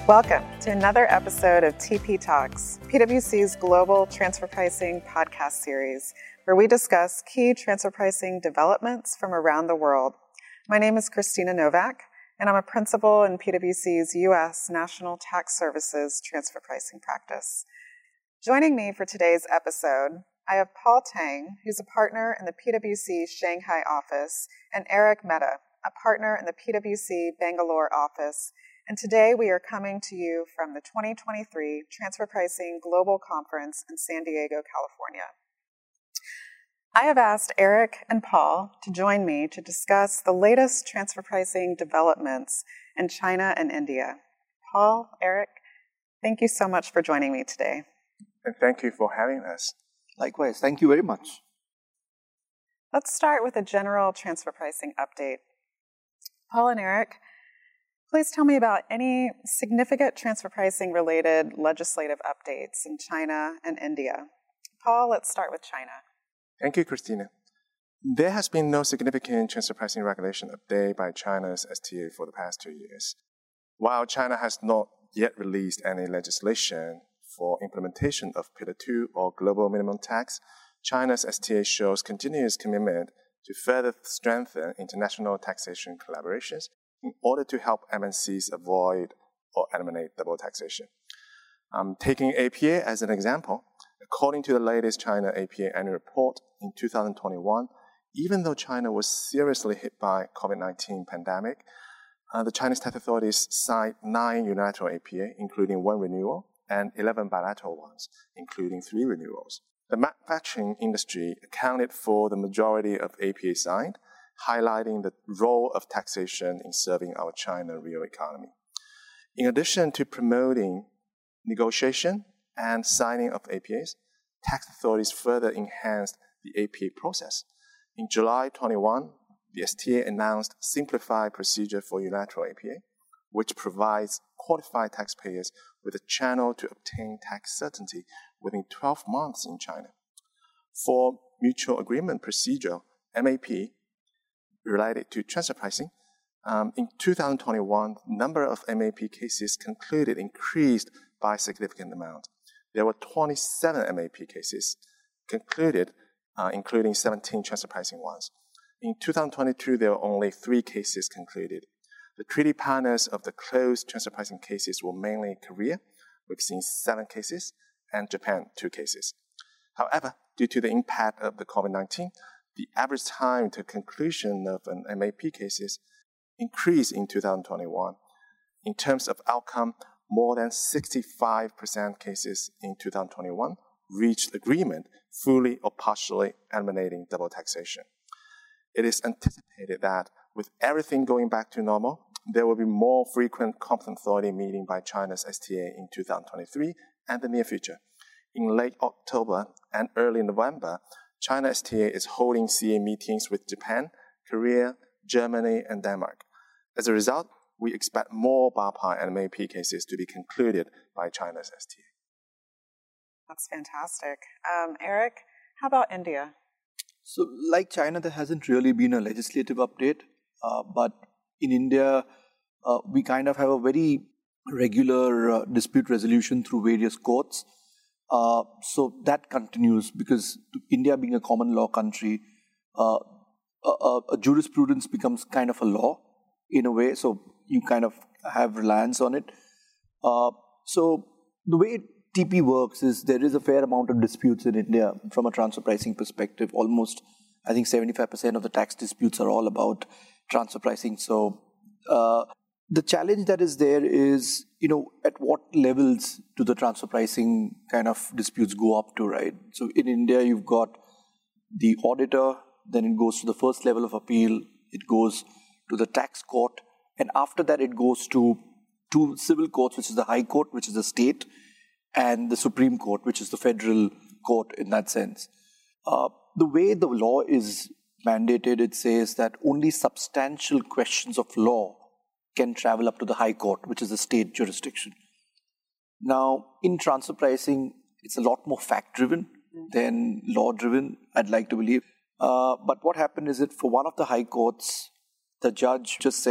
Welcome to another episode of TP Talks, PwC's global transfer pricing podcast series, where we discuss key transfer pricing developments from around the world. My name is Christina Novak, and I'm a principal in PwC's U.S. National Tax Services transfer pricing practice. Joining me for today's episode, I have Paul Tang, who's a partner in the PwC Shanghai office, and Eric Mehta, a partner in the PwC Bangalore office. And today we are coming to you from the 2023 Transfer Pricing Global Conference in San Diego, California. I have asked Eric and Paul to join me to discuss the latest transfer pricing developments in China and India. Paul, Eric, thank you so much for joining me today. And thank you for having us. Likewise, thank you very much. Let's start with a general transfer pricing update. Paul and Eric, please tell me about any significant transfer pricing related legislative updates in China and India. Paul, let's start with China. Thank you, Christina. There has been no significant transfer pricing regulation update by China's STA for the past 2 years. While China has not yet released any legislation for implementation of Pillar 2 or global minimum tax, China's STA shows continuous commitment to further strengthen international taxation collaborations in order to help MNCs avoid or eliminate double taxation. Taking APA as an example, according to the latest China APA annual report in 2021, even though China was seriously hit by COVID-19 pandemic, the Chinese tax authorities signed 9 unilateral APA, including 1 renewal, and 11 bilateral ones, including 3 renewals. The manufacturing industry accounted for the majority of APA signed, highlighting the role of taxation in serving our China real economy. In addition to promoting negotiation and signing of APAs, tax authorities further enhanced the APA process. In July 21, the STA announced simplified procedure for unilateral APA, which provides qualified taxpayers with a channel to obtain tax certainty within 12 months in China. For mutual agreement procedure, MAP, related to transfer pricing, in 2021, the number of MAP cases concluded increased by a significant amount. There were 27 MAP cases concluded, including 17 transfer pricing ones. In 2022, there were only 3 cases concluded. The treaty partners of the closed transfer pricing cases were mainly Korea, we've seen 7 cases, and Japan, 2 cases. However, due to the impact of the COVID-19, the average time to conclusion of an MAP cases increased in 2021. In terms of outcome, more than 65% cases in 2021 reached agreement fully or partially eliminating double taxation. It is anticipated that with everything going back to normal, there will be more frequent competent authority meeting by China's STA in 2023 and the near future. In late October and early November, China STA is holding CA meetings with Japan, Korea, Germany, and Denmark. As a result, we expect more BAPA and MAP cases to be concluded by China's STA. That's fantastic. Eric, how about India? So, like China, there hasn't really been a legislative update, but in India, we kind of have a very regular dispute resolution through various courts. So that continues because India being a common law country, a jurisprudence becomes kind of a law in a way. So you kind of have reliance on it. So the way TP works is there is a fair amount of disputes in India from a transfer pricing perspective. Almost, I think 75% of the tax disputes are all about transfer pricing. So the challenge that is there is, at what levels do the transfer pricing kind of disputes go up to, right? So in India, you've got the auditor, then it goes to the first level of appeal, it goes to the tax court, and after that it goes to 2 civil courts, which is the High Court, which is the state, and the Supreme Court, which is the federal court in that sense. The way the law is mandated, it says that only substantial questions of law can travel up to the High Court, which is the state jurisdiction. Now, in transfer pricing, it's a lot more fact-driven than law-driven, I'd like to believe. But what happened is that for one of the high courts, the judge just said,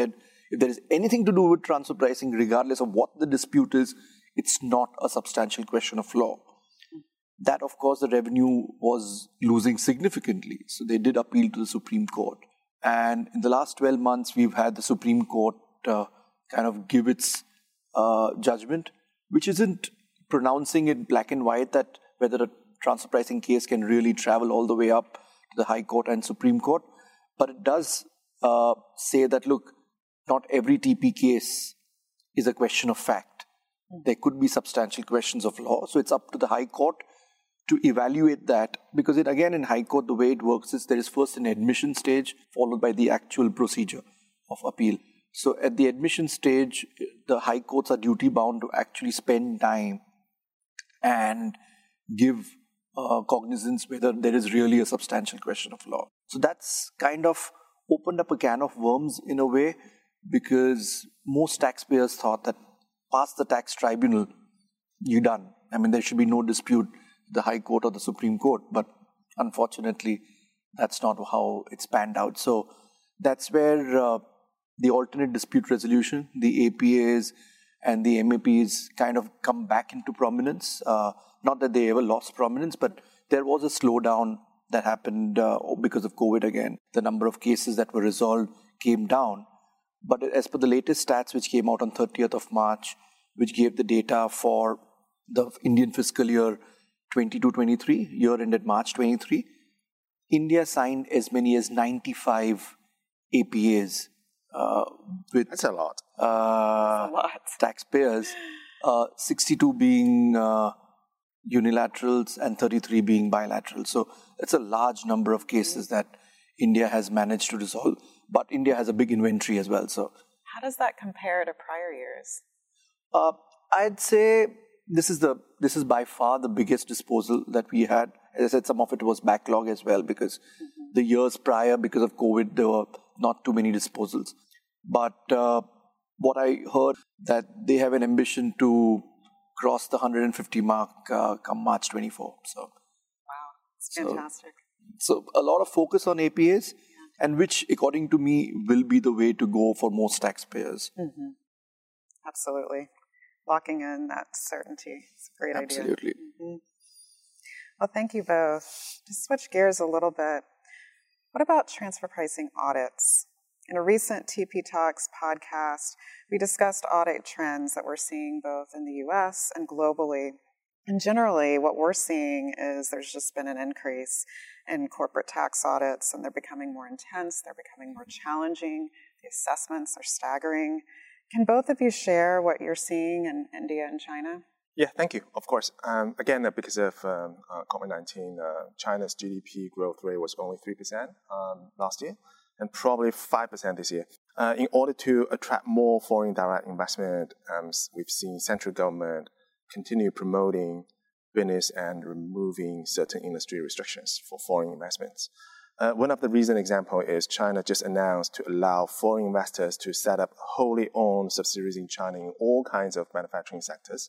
if there is anything to do with transfer pricing, regardless of what the dispute is, it's not a substantial question of law. That, of course, the revenue was losing significantly. So they did appeal to the Supreme Court. And in the last 12 months, we've had the Supreme Court kind of give its judgment, which isn't pronouncing it black and white that whether a transfer pricing case can really travel all the way up to the High Court and Supreme Court. But it does say that, look, not every TP case is a question of fact. There could be substantial questions of law. So it's up to the High Court to evaluate that. Because again, in High Court, the way it works is there is first an admission stage, followed by the actual procedure of appeal. So at the admission stage, the High Courts are duty bound to actually spend time and give cognizance whether there is really a substantial question of law. So that's kind of opened up a can of worms in a way, because most taxpayers thought that past the tax tribunal, you're done. I mean, there should be no dispute, the High Court or the Supreme Court. But unfortunately, that's not how it's panned out. So that's where the alternate dispute resolution, the APAs and the MAPs kind of come back into prominence. Not that they ever lost prominence, but there was a slowdown that happened because of COVID again. The number of cases that were resolved came down. But as per the latest stats, which came out on 30th of March, which gave the data for the Indian fiscal year 22-23, year ended March 23, India signed as many as 95 APAs with That's a lot. Taxpayers, 62 being unilaterals and 33 being bilateral. So it's a large number of cases that India has managed to resolve. But India has a big inventory as well. So how does that compare to prior years? I'd say this is by far the biggest disposal that we had. As I said, some of it was backlog as well, because the years prior, because of COVID, there were not too many disposals. But what I heard, that they have an ambition to cross the 150 mark come March 24. So wow, it's fantastic. So a lot of focus on APAs, and which, according to me, will be the way to go for most taxpayers. Mm-hmm. Absolutely. Locking in that certainty. It's a great idea. Absolutely. Mm-hmm. Well, thank you both. To switch gears a little bit, what about transfer pricing audits? In a recent TP Talks podcast, we discussed audit trends that we're seeing both in the US and globally. And generally, what we're seeing is there's just been an increase in corporate tax audits, and they're becoming more intense, they're becoming more challenging, the assessments are staggering. Can both of you share what you're seeing in India and China? Yeah, thank you. Of course. Again, because of COVID-19, China's GDP growth rate was only 3% last year, and probably 5% this year. In order to attract more foreign direct investment, we've seen central government continue promoting business and removing certain industry restrictions for foreign investments. One of the recent examples is China just announced to allow foreign investors to set up wholly owned subsidiaries in China in all kinds of manufacturing sectors.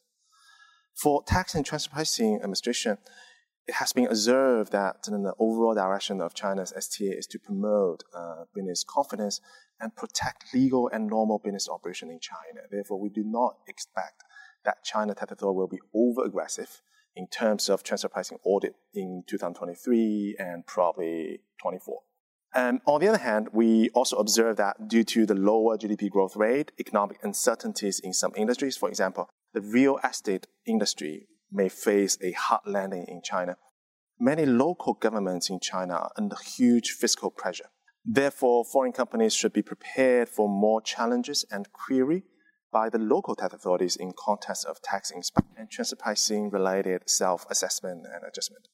For tax and transfer pricing administration, it has been observed that the overall direction of China's STA is to promote business confidence and protect legal and normal business operation in China. Therefore, we do not expect that China Tax Authority will be over-aggressive in terms of transfer pricing audit in 2023 and probably 24. And on the other hand, we also observe that due to the lower GDP growth rate, economic uncertainties in some industries, for example, the real estate industry may face a hard landing in China. Many local governments in China are under huge fiscal pressure. Therefore, foreign companies should be prepared for more challenges and query by the local tax authorities in context of tax inspection and transfer pricing related self-assessment and adjustment.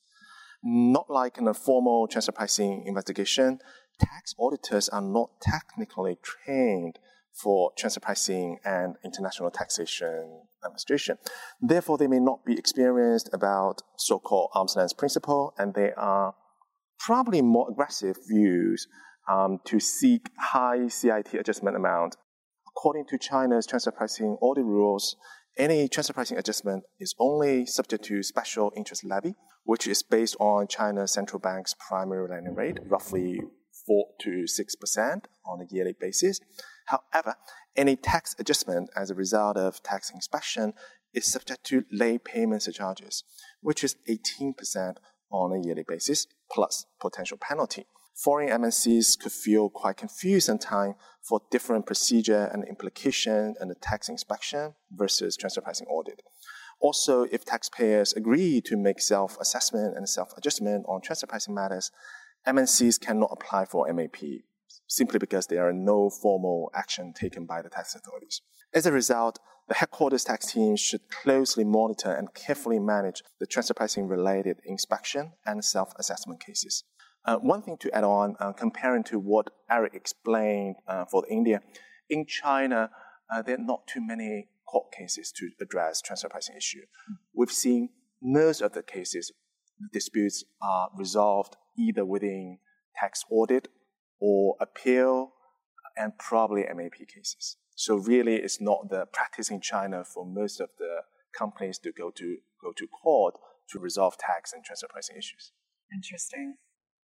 Not like in a formal transfer pricing investigation, tax auditors are not technically trained for transfer pricing and international taxation administration. Therefore, they may not be experienced about so-called arm's length principle, and they are probably more aggressive views to seek high CIT adjustment amount. According to China's transfer pricing audit rules, any transfer pricing adjustment is only subject to special interest levy, which is based on China's central bank's primary lending rate, roughly 4 to 6% on a yearly basis. However, any tax adjustment as a result of tax inspection is subject to late payment surcharges, which is 18% on a yearly basis, plus potential penalty. Foreign MNCs could feel quite confused sometimes for different procedure and implication in the tax inspection versus transfer pricing audit. Also, if taxpayers agree to make self-assessment and self-adjustment on transfer pricing matters, MNCs cannot apply for MAP simply because there are no formal action taken by the tax authorities. As a result, the headquarters tax team should closely monitor and carefully manage the transfer pricing related inspection and self-assessment cases. One thing to add on, comparing to what Eric explained for India, in China, there are not too many court cases to address transfer pricing issue. We've seen most of the cases, the disputes are resolved either within tax audit or appeal and probably MAP cases. So really, it's not the practice in China for most of the companies to go to court to resolve tax and transfer pricing issues. Interesting.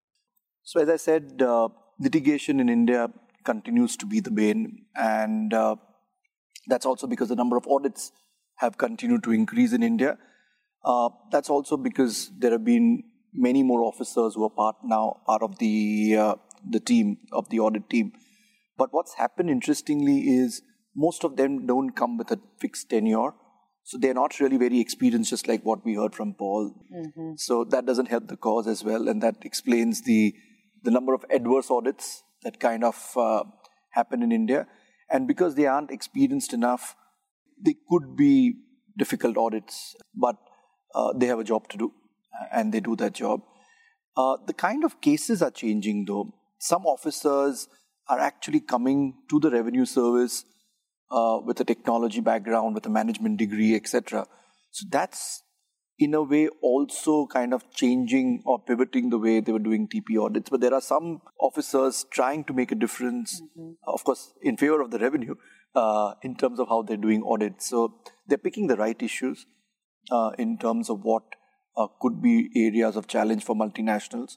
So as I said, litigation in India continues to be the bane, and that's also because the number of audits have continued to increase in India. That's also because there have been many more officers who are part of the team, of the audit team. But what's happened, interestingly, is most of them don't come with a fixed tenure. So they're not really very experienced, just like what we heard from Paul. Mm-hmm. So that doesn't help the cause as well. And that explains the number of adverse audits that kind of happen in India. And because they aren't experienced enough, they could be difficult audits, but they have a job to do, and they do that job. The kind of cases are changing, though. Some officers are actually coming to the revenue service with a technology background, with a management degree, etc. So that's, in a way, also kind of changing or pivoting the way they were doing TP audits. But there are some officers trying to make a difference, of course, in favor of the revenue, in terms of how they're doing audits. So they're picking the right issues in terms of what could be areas of challenge for multinationals.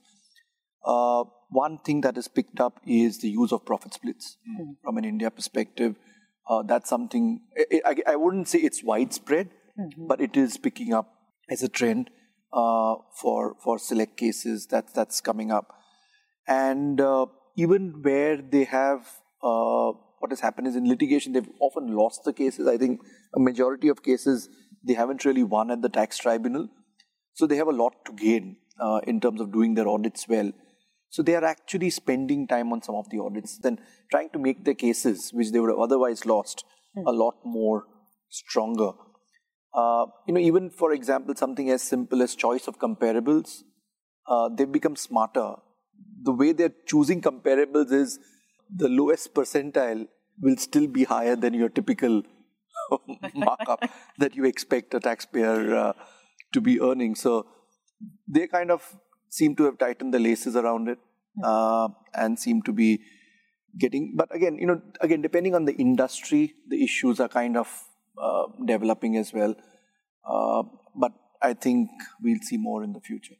One thing that is picked up is the use of profit splits from an India perspective. That's something, I wouldn't say it's widespread, but it is picking up as a trend for select cases that's coming up. And even where they have, what has happened is in litigation, they've often lost the cases. I think a majority of cases, they haven't really won at the tax tribunal. So they have a lot to gain in terms of doing their audits well. So they are actually spending time on some of the audits, then trying to make their cases, which they would have otherwise lost, a lot more stronger. Even for example, something as simple as choice of comparables, they've become smarter. The way they're choosing comparables is the lowest percentile will still be higher than your typical markup that you expect a taxpayer to be earning. So they kind of seem to have tightened the laces around it and seem to be getting. But again, depending on the industry, the issues are kind of developing as well. But I think we'll see more in the future.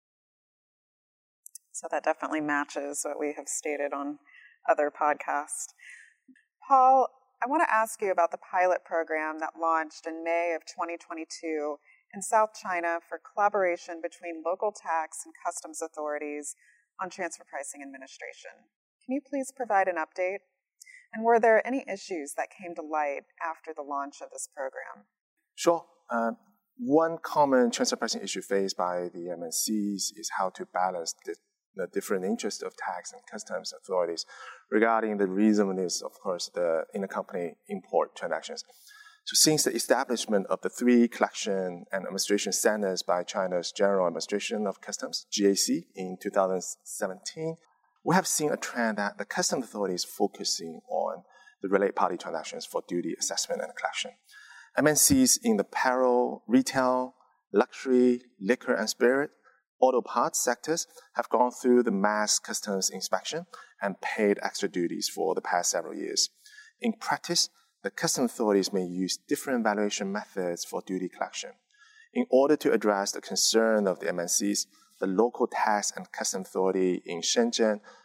So that definitely matches what we have stated on other podcasts. Paul, I want to ask you about the pilot program that launched in May of 2022 in South China for collaboration between local tax and customs authorities on transfer pricing administration. Can you please provide an update? And were there any issues that came to light after the launch of this program? Sure. One common transfer pricing issue faced by the MNCs is how to balance the different interests of tax and customs authorities regarding the reasonableness, of course, the intercompany import transactions. So since the establishment of the 3 collection and administration centers by China's General Administration of Customs, GAC, in 2017, we have seen a trend that the customs authorities focusing on the related party transactions for duty assessment and collection. MNCs in the apparel, retail, luxury, liquor and spirit, auto parts sectors have gone through the mass customs inspection and paid extra duties for the past several years. In practice, the customs authorities may use different valuation methods for duty collection. In order to address the concern of the MNCs, the local tax and customs authority in Shenzhen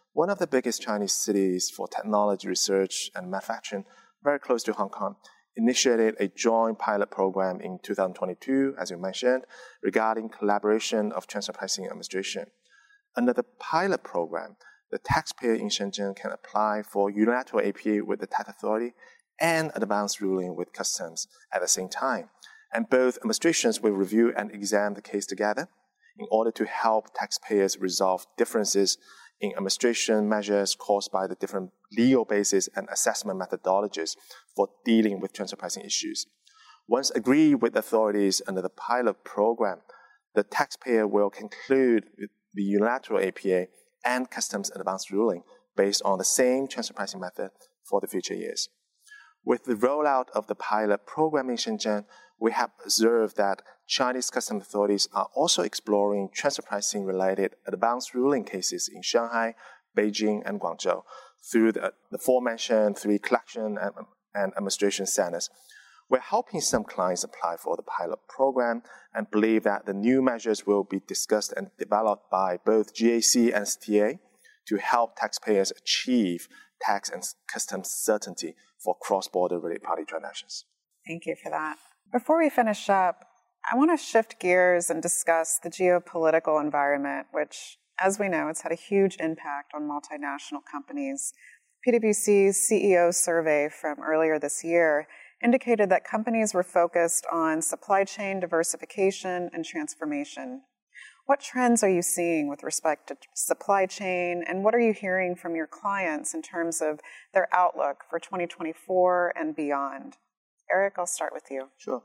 one of the biggest Chinese cities for technology research and manufacturing, very close to Hong Kong, initiated a joint pilot program in 2022, as you mentioned, regarding collaboration of transfer pricing administration. Under the pilot program, the taxpayer in Shenzhen can apply for unilateral APA with the tax authority and advance ruling with customs at the same time. And both administrations will review and examine the case together in order to help taxpayers resolve differences in administration measures caused by the different legal bases and assessment methodologies for dealing with transfer pricing issues. Once agreed with authorities under the pilot program, the taxpayer will conclude with the unilateral APA and customs advance ruling based on the same transfer pricing method for the future years. With the rollout of the pilot program in Shenzhen, we have observed that Chinese customs authorities are also exploring transfer pricing related advance ruling cases in Shanghai, Beijing, and Guangzhou through the aforementioned 3 collection and administration centers. We're helping some clients apply for the pilot program and believe that the new measures will be discussed and developed by both GAC and STA to help taxpayers achieve tax and customs certainty for cross-border related party transactions. Thank you for that. Before we finish up, I want to shift gears and discuss the geopolitical environment, which, as we know, it's had a huge impact on multinational companies. PwC's CEO survey from earlier this year indicated that companies were focused on supply chain diversification and transformation. What trends are you seeing with respect to supply chain, and what are you hearing from your clients in terms of their outlook for 2024 and beyond? Eric, I'll start with you. Sure.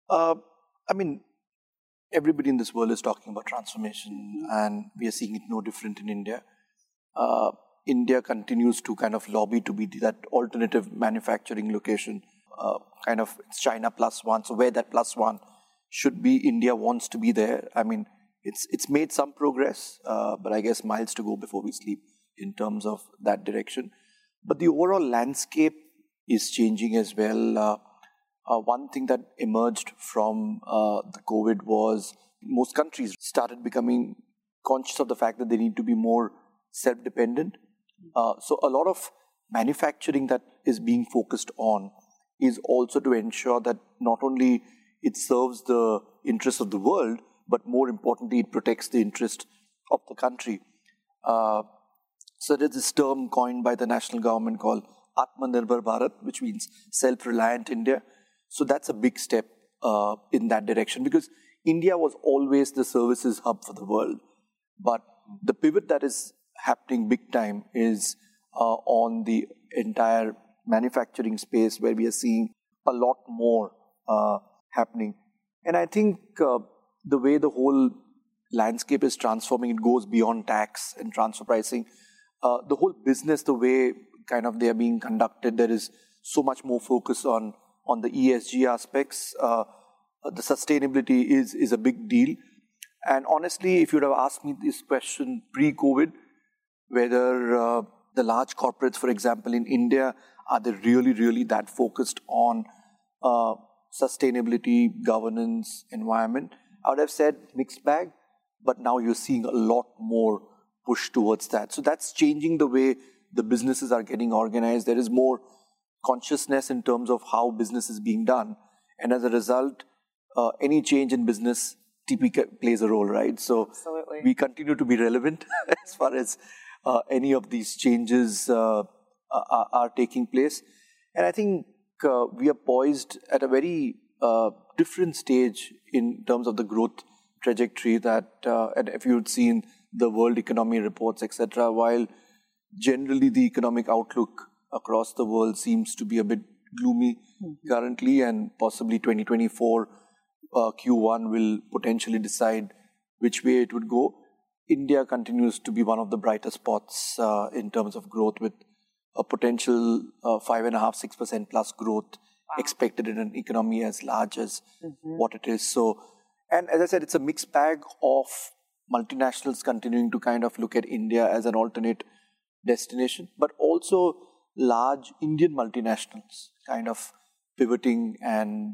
Everybody in this world is talking about transformation, and we are seeing it no different in India. India continues to kind of lobby to be that alternative manufacturing location, it's China plus one. So where that plus one should be, India wants to be there. It's made some progress, but I guess miles to go before we sleep in terms of that direction. But the overall landscape is changing as well. One thing that emerged from the COVID was most countries started becoming conscious of the fact that they need to be more self-dependent. So a lot of manufacturing that is being focused on is also to ensure that not only it serves the interests of the world, but more importantly, it protects the interest of the country. So there's this term coined by the national government called Atmanirbhar Bharat, which means self-reliant India. So that's a big step in that direction, because India was always the services hub for the world. But the pivot that is happening big time is on the entire manufacturing space, where we are seeing a lot more happening. And I think the way the whole landscape is transforming, it goes beyond tax and transfer pricing. The whole business, the way they are being conducted, there is so much more focus on the ESG aspects. The sustainability is a big deal. And honestly, if you would have asked me this question pre-COVID, whether the large corporates, for example, in India, are they really that focused on sustainability, governance, environment, I would have said mixed bag, but now you're seeing a lot more push towards that. So that's changing the way the businesses are getting organized. There is more consciousness in terms of how business is being done. And as a result, any change in business, TP plays a role, right? So Absolutely. We continue to be relevant as far as any of these changes are taking place. And I think we are poised at a very different stage in terms of the growth trajectory that, and if you'd seen the world economy reports, etc., while generally the economic outlook across the world seems to be a bit gloomy currently, and possibly 2024 Q1 will potentially decide which way it would go. India continues to be one of the brighter spots in terms of growth, with a potential 5.5-6% plus growth expected in an economy as large as what it is. So, and as I said, it's a mixed bag of multinationals continuing to kind of look at India as an alternate destination, but also large Indian multinationals kind of pivoting and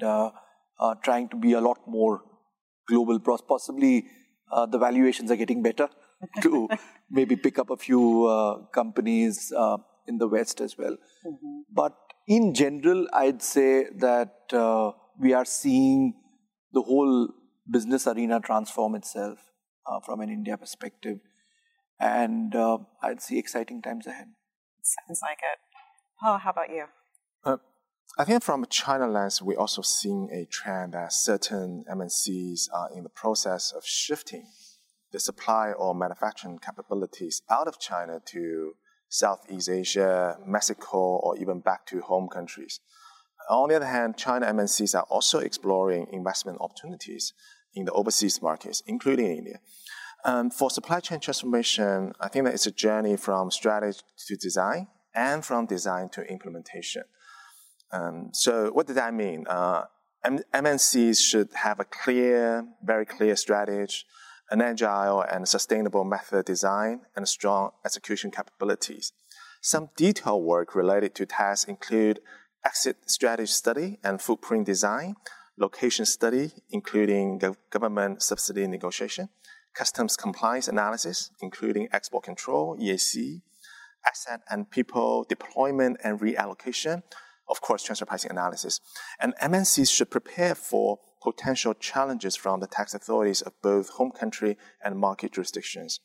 trying to be a lot more global. Possibly the valuations are getting better to maybe pick up a few companies in the West as well. Mm-hmm. But in general, I'd say that we are seeing the whole business arena transform itself from an India perspective. And I'd see exciting times ahead. Sounds like it. Paul, how about you? I think from a China lens, we're also seeing a trend that certain MNCs are in the process of shifting the supply or manufacturing capabilities out of China to Southeast Asia, Mexico, or even back to home countries. On the other hand, China MNCs are also exploring investment opportunities in the overseas markets, including India. For supply chain transformation, I think that it's a journey from strategy to design and from design to implementation. So what does that mean? MNCs should have a very clear strategy, an agile and sustainable method design, and strong execution capabilities. Some detailed work related to tasks include exit strategy study and footprint design, location study, including government subsidy negotiation, customs compliance analysis, including export control, EAC, asset and people deployment and reallocation, of course, transfer pricing analysis. And MNCs should prepare for potential challenges from the tax authorities of both home country and market jurisdictions.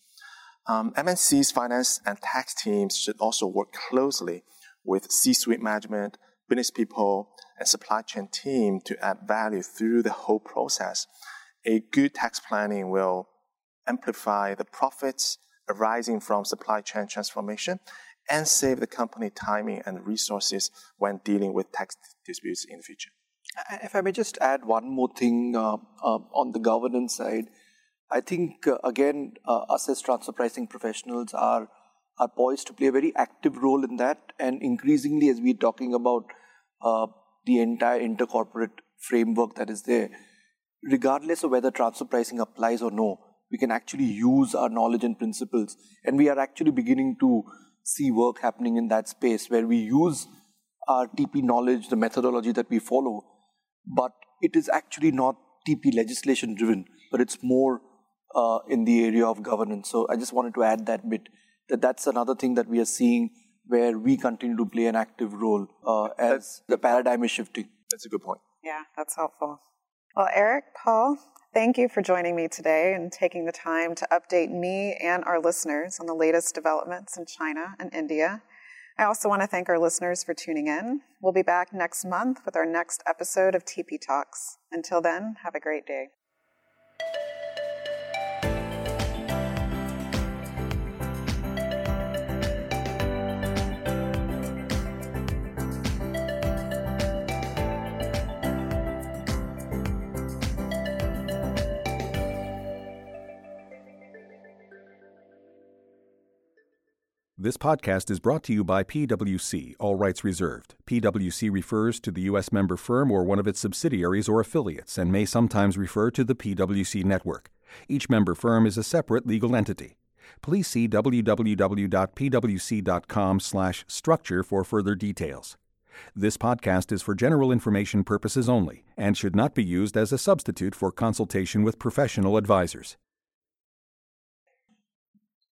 MNCs' finance and tax teams should also work closely with C-suite management, business people, and supply chain team to add value through the whole process. A good tax planning will amplify the profits arising from supply chain transformation and save the company timing and resources when dealing with tax disputes in the future. If I may just add one more thing on the governance side, I think, again, us as transfer pricing professionals are poised to play a very active role in that. And increasingly, as we're talking about the entire intercorporate framework that is there, regardless of whether transfer pricing applies or no, we can actually use our knowledge and principles. And we are actually beginning to see work happening in that space where we use our TP knowledge, the methodology that we follow, but it is actually not TP legislation driven, but it's more in the area of governance. So I just wanted to add that bit, that's another thing that we are seeing where we continue to play an active role as the paradigm is shifting. That's a good point. Yeah, that's helpful. Well, Eric, Paul, thank you for joining me today and taking the time to update me and our listeners on the latest developments in China and India. I also want to thank our listeners for tuning in. We'll be back next month with our next episode of TP Talks. Until then, have a great day. This podcast is brought to you by PwC, all rights reserved. PwC refers to the U.S. member firm or one of its subsidiaries or affiliates and may sometimes refer to the PwC network. Each member firm is a separate legal entity. Please see www.pwc.com/structure for further details. This podcast is for general information purposes only and should not be used as a substitute for consultation with professional advisors.